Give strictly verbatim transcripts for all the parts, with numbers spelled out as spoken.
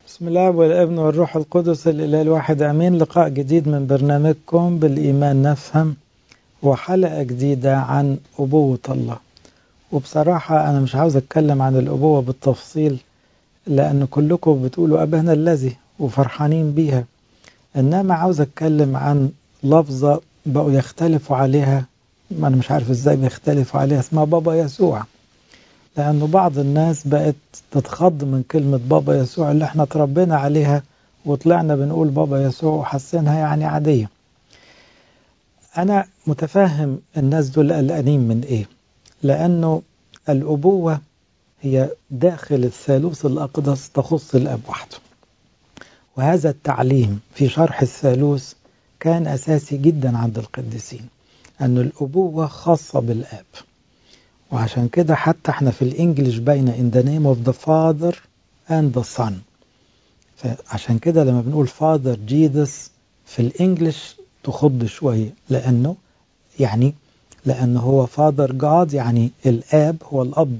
بسم الله والابن والروح القدس الإله الواحد أمين. لقاء جديد من برنامجكم بالإيمان نفهم، وحلقة جديدة عن أبوة الله. وبصراحة أنا مش عاوز أتكلم عن الأبوة بالتفصيل، لأن كلكم بتقولوا أبانا الذي وفرحانين بيها، إنما عاوز أتكلم عن لفظة بقوا يختلفوا عليها. ما أنا مش عارف إزاي بيختلفوا عليها، اسمها بابا يسوع. لأنه بعض الناس بقت تتخض من كلمة بابا يسوع اللي احنا تربينا عليها، وطلعنا بنقول بابا يسوع وحسنها يعني عادية. أنا متفهم الناس دول قلقانين من إيه، لأنه الأبوة هي داخل الثالوث الأقدس تخص الأب وحده، وهذا التعليم في شرح الثالوث كان أساسي جدا عند القديسين، أن الأبوة خاصة بالأب. وعشان كده حتى احنا في الانجليش باينه in the name of the father and the son. فعشان كده لما بنقول father Jesus في الانجليش تخض شويه، لانه يعني لانه هو father God، يعني الاب هو الاب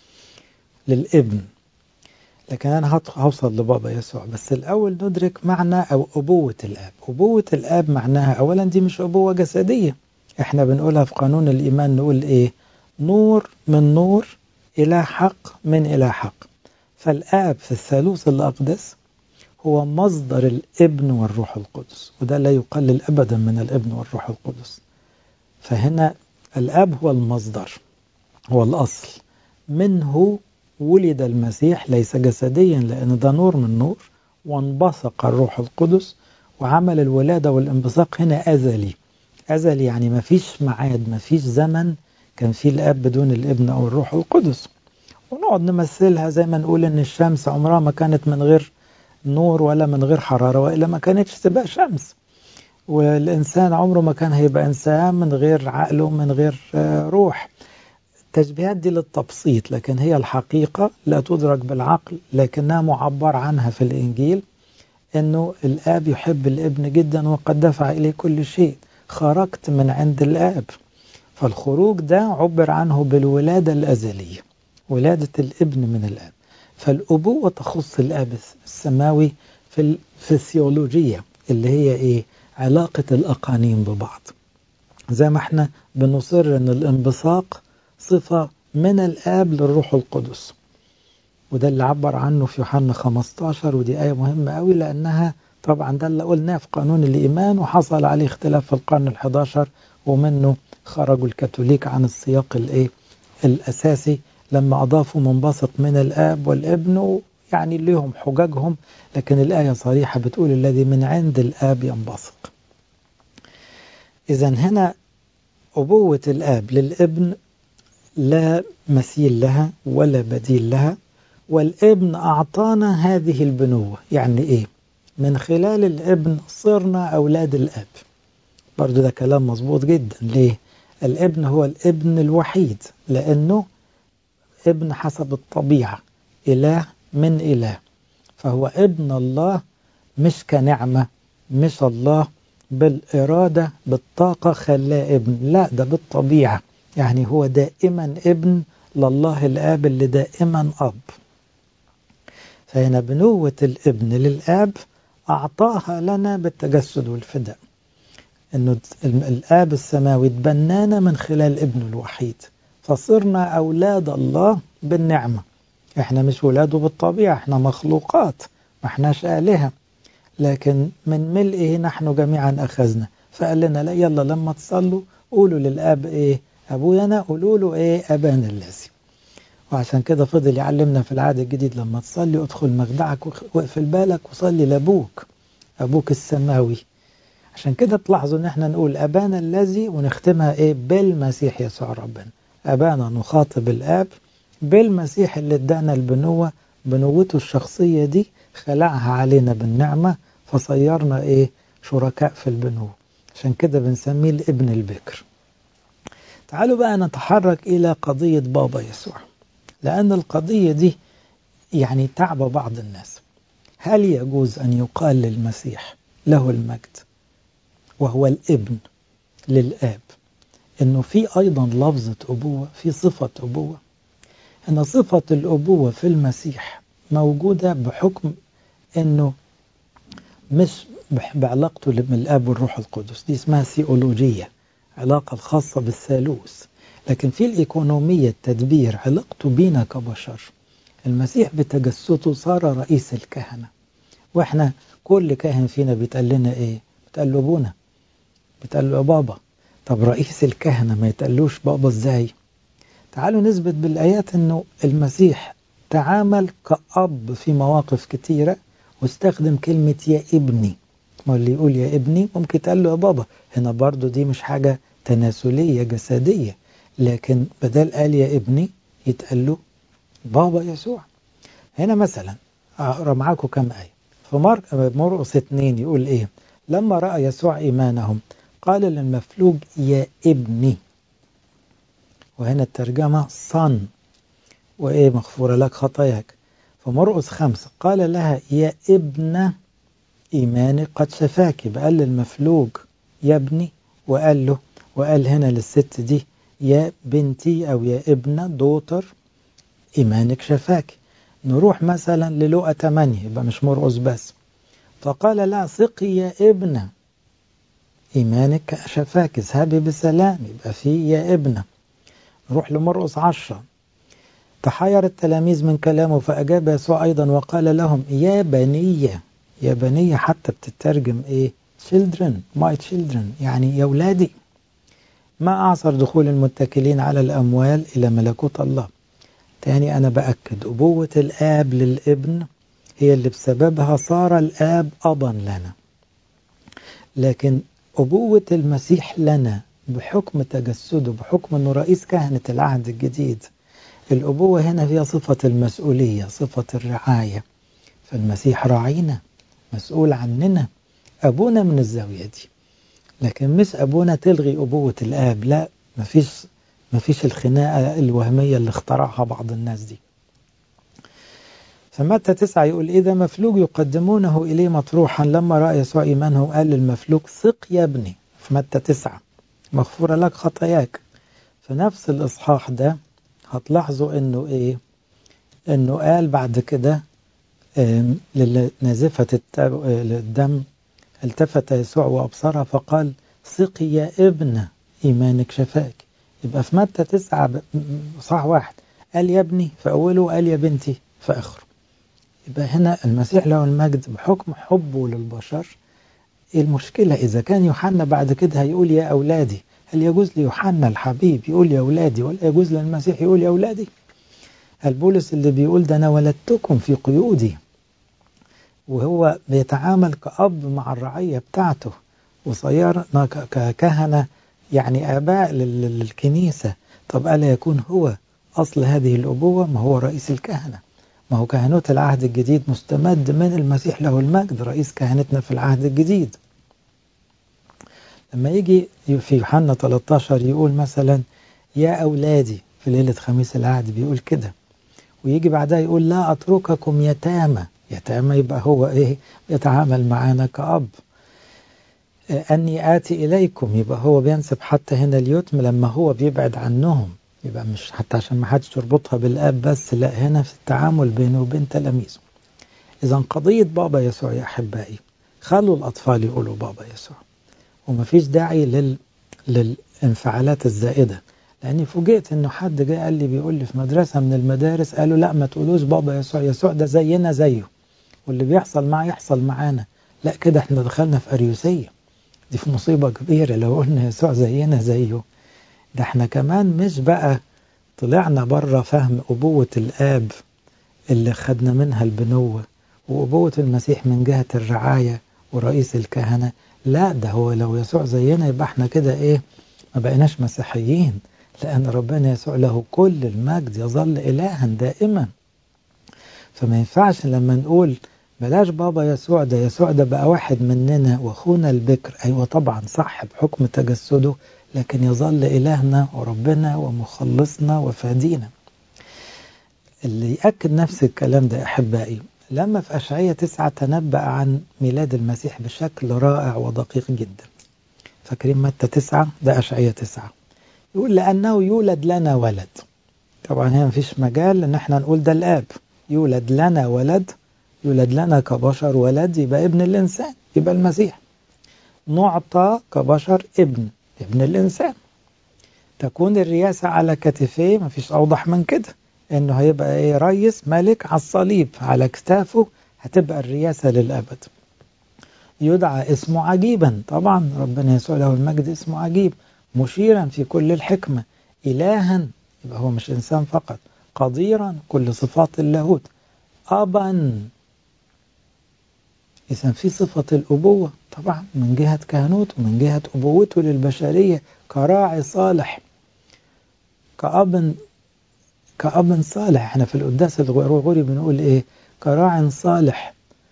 للابن. لكن انا هوصل لبابا يسوع، بس الاول ندرك معنى او ابوه الاب. ابوه الاب معناها اولا دي مش ابوه جسديه، احنا بنقولها في قانون الايمان، نقول ايه؟ نور من نور، إلى حق من إلى حق. فالآب في الثالوث الأقدس هو مصدر الابن والروح القدس، وده لا يقلل أبدا من الابن والروح القدس. فهنا الآب هو المصدر، هو الأصل، منه ولد المسيح ليس جسديا لأن ده نور من نور، وانبثق الروح القدس وعمل الولادة والانبثاق هنا أزلي. أزلي يعني مفيش معاد، مفيش زمن كان فيه الآب بدون الابن أو الروح القدس. ونقعد نمثلها زي ما نقول إن الشمس عمرها ما كانت من غير نور ولا من غير حرارة، وإلا ما كانتش تبقى شمس. والإنسان عمره ما كان هيبقى إنسان من غير عقل ومن غير روح. التشبيهات دي للتبسيط، لكن هي الحقيقة لا تدرك بالعقل، لكنها معبر عنها في الإنجيل، إنه الآب يحب الابن جدا وقد دفع إليه كل شيء. خرجت من عند الآب، فالخروج ده عبر عنه بالولادة الأزلية، ولادة الابن من الآب. فالأبوة تخص الآب السماوي في الفسيولوجية اللي هي إيه؟ علاقة الأقانيم ببعض. زي ما احنا بنصر أن الانبثاق صفة من الآب للروح القدس، وده اللي عبر عنه في يوحنا خمسة عشر، ودي آية مهمة قوي، لأنها طبعا ده اللي قلناه في قانون الإيمان، وحصل عليه اختلاف في القرن الحداشر، ومنه خرجوا الكاثوليك عن السياق الايه الأساسي لما أضافوا منبثق من الآب والابن، يعني لهم حججهم، لكن الآية صريحة بتقول الذي من عند الآب ينبثق. إذن هنا أبوة الآب للابن لا مثيل لها ولا بديل لها، والابن أعطانا هذه البنوة. يعني إيه؟ من خلال الابن صرنا أولاد الآب. برضو ده كلام مظبوط جدا. ليه؟ الابن هو الابن الوحيد، لأنه ابن حسب الطبيعة، إله من إله، فهو ابن الله، مش كنعمة، مش الله بالإرادة بالطاقة خلاه ابن، لا ده بالطبيعة. يعني هو دائما ابن لله الآب اللي دائما أب. فهنا بنوة الابن للآب أعطاها لنا بالتجسد والفداء، أنه الآب السماوي تبنانا من خلال ابنه الوحيد، فصرنا أولاد الله بالنعمة. إحنا مش ولاده بالطبيعة، إحنا مخلوقات، ما إحناش آلهة، لكن من ملئه نحن جميعا أخذنا. فقال لنا لا، يلا لما تصلوا قولوا للآب إيه؟ أبوينا، قولوا له إيه؟ أبانا الذي. وعشان كده فضل يعلمنا في العهد الجديد لما تصلي ادخل مخدعك واقفل بالك وصلي لأبوك، أبوك السماوي. عشان كده تلاحظوا ان احنا نقول أبانا الذي ونختمها ايه؟ بالمسيح يسوع ربنا. أبانا نخاطب الآب بالمسيح اللي ادانا البنوة، بنوته الشخصية دي خلعها علينا بالنعمة، فصيرنا ايه؟ شركاء في البنوة. عشان كده بنسميه الابن البكر. تعالوا بقى نتحرك إلى قضية بابا يسوع، لأن القضية دي يعني تعب بعض الناس. هل يجوز أن يقال للمسيح له المجد وهو الابن للآب إنه في أيضا لفظة أبوة، في صفة أبوة؟ إن صفة الأبوة في المسيح موجودة بحكم انه مش بعلاقته من الاب والروح القدس، دي اسمها ثيولوجية، علاقة الخاصة بالثالوث. لكن في الإيكونومية التدبير، علاقته بينا كبشر. المسيح بتجسده صار رئيس الكهنة، واحنا كل كاهن فينا بيتقال لنا ايه؟ بيتقال له ابونا، بيتقال له بابا. طب رئيس الكهنة ما يتقالوش بابا ازاي؟ تعالوا نثبت بالآيات انه المسيح تعامل كأب في مواقف كتيرة، واستخدم كلمة يا ابني. ما اللي يقول يا ابني ممكن يتقال له يا بابا. هنا برضو دي مش حاجة تناسلية جسدية، لكن بدل قال يا ابني يتقال له بابا يسوع. هنا مثلا أقرأ معاكم كم آية في مرقس اتنين، يقول إيه؟ لما رأى يسوع إيمانهم قال للمفلوج يا ابني، وهنا الترجمة صن، وإيه مغفورة لك خطاياك. في مرقس خمسة قال لها يا ابنة إيمانك قد شفاك، بقال للمفلوج يا ابني، وقال له وقال هنا للست دي يا بنتي أو يا ابنة دوتر إيمانك شفاك. نروح مثلا للقا ثمانية، يبقى مش مرقس بس، فقال لا ثقي يا ابنة إيمانك شفاك اذهبي بسلام، يبقى في يا ابنة. نروح لمرقس عشرة، تحير التلاميذ من كلامه فأجاب يسوع أيضا وقال لهم يا بنية. يا بنية حتى بتترجم إيه؟ children, my children، يعني يا ولادي. ما أعصر دخول المتكلين على الأموال إلى ملكوت الله. تاني أنا بأكد أبوة الآب للابن هي اللي بسببها صار الآب أبا لنا، لكن أبوة المسيح لنا بحكم تجسده، بحكم أنه رئيس كهنة العهد الجديد، الأبوة هنا هي صفة المسؤولية، صفة الرعاية. فالمسيح راعينا، مسؤول عننا، أبونا من الزاوية دي. لكن مش أبونا تلغي أبوة الآب، لا، مفيش مفيش الخناقة الوهمية اللي اخترعها بعض الناس دي. فمتى تسعة يقول إذا مفلوج يقدمونه إليه مطروحا لما رأى يسوع إيمانهم قال للمفلوج ثق يا ابني. في متى تسعة مغفورة لك خطاياك. في نفس الإصحاح ده هتلاحظوا إنه إيه؟ إنه قال بعد كده لنازفة الدم التفت يسوع وأبصرها فقال ثقي يا ابنة إيمانك شفاك. يبقى في متى تسعة صح واحد قال يا ابني في أوله، قال يا بنتي في آخره. يبقى هنا المسيح له المجد بحكم حبه للبشر. إيه المشكلة إذا كان يوحنا بعد كده هيقول يا أولادي؟ هل يجوز ليوحنا الحبيب يقول يا أولادي، ولا يجوز للمسيح يقول يا أولادي؟ هل بولس اللي بيقول ده أنا ولدتكم في قيودي، وهو بيتعامل كأب مع الرعية بتاعته، وصيرنا ككهنة يعني آباء للكنيسة. طب ألا يكون هو أصل هذه الأبوة؟ ما هو رئيس الكهنة، ما هو كهنوت العهد الجديد مستمد من المسيح له المجد رئيس كهنتنا في العهد الجديد. لما يجي في يوحنا ثلاثة عشر يقول مثلا يا أولادي في ليلة خميس العهد، بيقول كده، ويجي بعدها يقول لا أترككم يتامى. يتامى يبقى هو إيه؟ يتعامل معانا كأب. أني آتي إليكم، يبقى هو بينسب حتى هنا اليتم لما هو بيبعد عنهم، يبقى مش حتى عشان ما حدش يربطها بالآب بس، لا، هنا في التعامل بينه وبين تلاميذه. إذا قضية بابا يسوع يا أحبائي، خلوا الأطفال يقولوا بابا يسوع، ومفيش داعي لل... للانفعالات الزائدة. لأني فوجئت إنه حد جاء قال لي، بيقول لي في مدرسة من المدارس قالوا لا ما تقولوش بابا يسوع، يسوع ده زينا زيه، واللي بيحصل معاه يحصل معانا. لا، كده احنا دخلنا في أريوسية، دي في مصيبة كبيرة لو قلنا يسوع زينا زيه. ده احنا كمان مش بقى طلعنا بره فهم أبوة الآب اللي خدنا منها البنوة، وأبوة المسيح من جهة الرعاية ورئيس الكهنة. لا، ده هو لو يسوع زينا يبقى احنا كده ايه؟ ما بقيناش مسيحيين، لأن ربنا يسوع له كل المجد يظل إلها دائما. فما ينفعش لما نقول بلاش بابا يسوع، ده يسوع ده بقى واحد مننا واخونا البكر. أيوة طبعا صح بحكم تجسده، لكن يظل إلهنا وربنا ومخلصنا وفادينا. اللي يأكد نفس الكلام ده أحبائي لما في أشعية تسعة تنبأ عن ميلاد المسيح بشكل رائع ودقيق جدا. فاكرين متى تسعة؟ ده أشعية تسعة يقول لأنه يولد لنا ولد. طبعا هنا مفيش مجال ان احنا نقول ده الآب. يولد لنا ولد يولد لنا كبشر ولد يبقى ابن الإنسان، يبقى المسيح. نعطى كبشر ابن ابن الإنسان، تكون الرياسة على كتفيه، مفيش أوضح من كده، إنه هيبقى إيه؟ ريس ملك على الصليب، على كتافه هتبقى الرياسة للأبد. يدعى اسمه عجيبا، طبعا ربنا يسوع له المجد اسمه عجيب، مشيرا في كل الحكمة، إلها يبقى هو مش إنسان فقط، قديرا كل صفات اللاهوت، أبا. إذا في صفة الأبوة طبعا من جهة كهنوته، من جهة أبوته للبشرية، كراعي صالح، كأب كأب صالح. احنا في القداس الغرغوري بنقول ايه؟ كراع صالح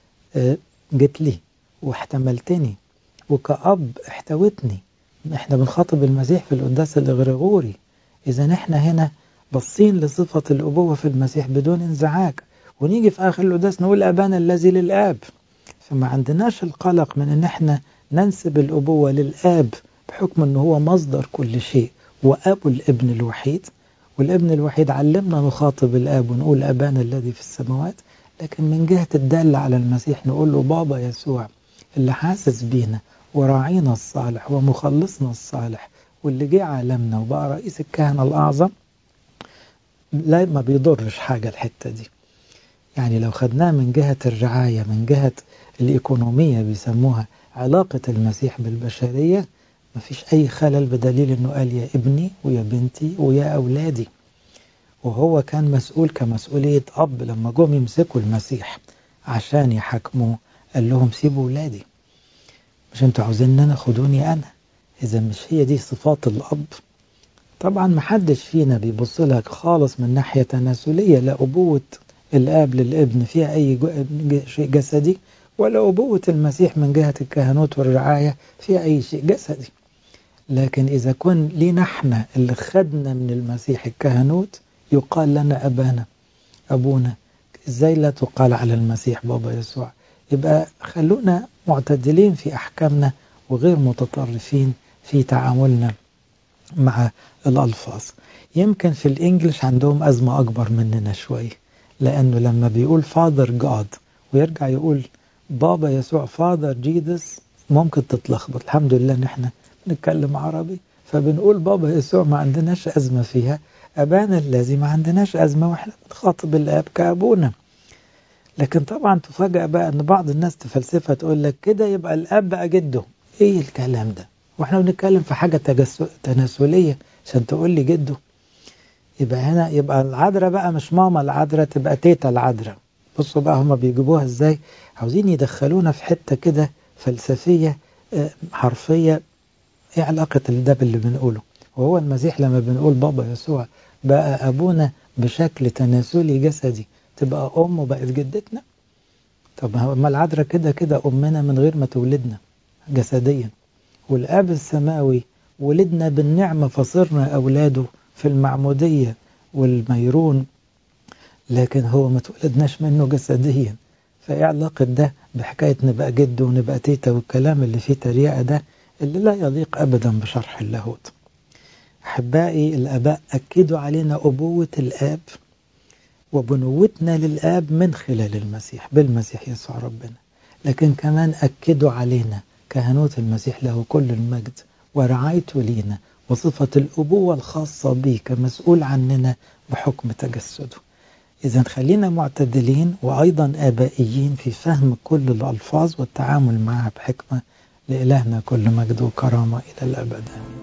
جيت لي واحتملتني، وكأب احتوتني. احنا بنخاطب المسيح في القداس الغرغوري. اذا احنا هنا بصين لصفة الأبوة في المسيح بدون انزعاج، ونيجي في آخر القداس نقول أبانا الذي للآب. فما عندناش القلق من ان احنا ننسب الأبوة للآب بحكم انه هو مصدر كل شيء وأبو الابن الوحيد، والابن الوحيد علمنا نخاطب الآب ونقول أبانا الذي في السماوات. لكن من جهة الدالة على المسيح نقول له بابا يسوع، اللي حاسس بينا وراعينا الصالح ومخلصنا الصالح، واللي جه عالمنا وبقى رئيس الكهنة الأعظم. لا ما بيضرش حاجة الحتة دي. يعني لو خدناه من جهة الرعاية، من جهة الإيكونومية بيسموها علاقة المسيح بالبشرية، ما فيش أي خلل، بدليل أنه قال يا ابني ويا بنتي ويا أولادي. وهو كان مسؤول كمسؤولية أب. لما جم يمسكوا المسيح عشان يحكموه قال لهم سيبوا أولادي، مش انتوا عاوزين أنا، خدوني أنا. إذا مش هي دي صفات الأب؟ طبعا محدش فينا بيبص لك خالص من ناحية تناسلية، لا أبوة الآب للابن فيها أي شيء جسدي، ولا أبوة المسيح من جهة الكهنوت والرعاية فيها أي شيء جسدي. لكن إذا كن لينا احنا اللي خدنا من المسيح الكهنوت يقال لنا أبانا أبونا، إزاي لا تقال على المسيح بابا يسوع؟ يبقى خلونا معتدلين في أحكامنا وغير متطرفين في تعاملنا مع الألفاظ. يمكن في الإنجليش عندهم أزمة أكبر مننا شوي، لأنه لما بيقول Father God ويرجع يقول بابا يسوع Father Jesus ممكن تتلخبط. الحمد لله إن احنا نتكلم عربي فبنقول بابا يسوع ما عندناش أزمة فيها، أبانا الذي ما عندناش أزمة وإحنا بنخاطب الآب كأبونا. لكن طبعا تفاجأ بقى أن بعض الناس تفلسفة تقول لك كده يبقى الآب بقى جده. إيه الكلام ده؟ وإحنا بنتكلم في حاجة تناسلية عشان تقول لي جده؟ يبقى هنا يبقى العذراء بقى مش ماما العذراء، تبقى تيتا العذراء. بصوا بقى هما بيجيبوها إزاي، عاوزين يدخلونا في حتة كده فلسفية حرفية. إيه علاقة ده باللي بنقوله؟ وهو المسيح لما بنقول بابا يسوع بقى أبونا بشكل تناسلي جسدي، تبقى أمه بقت جدتنا؟ طب ما العذراء كده كده أمنا من غير ما تولدنا جسديا، والآب السماوي ولدنا بالنعمة فصرنا أولاده في المعمودية والميرون، لكن هو ما تولدناش منه جسديا. فإيه علاقة ده بحكاية نبقى جد ونبقى تيتا والكلام اللي فيه تريقة ده اللي لا يليق أبدا بشرح اللاهوت؟ أحبائي، الآباء أكدوا علينا أبوة الآب وبنوتنا للآب من خلال المسيح، بالمسيح يسوع ربنا. لكن كمان أكدوا علينا كهنوت المسيح له كل المجد ورعايته لينا وصفة الأبوة الخاصة به كمسؤول عننا بحكم تجسده. إذا خلينا معتدلين وأيضا آبائيين في فهم كل الألفاظ والتعامل معها بحكمة. لإلهنا كل مجد وكرامة إلى الأبد.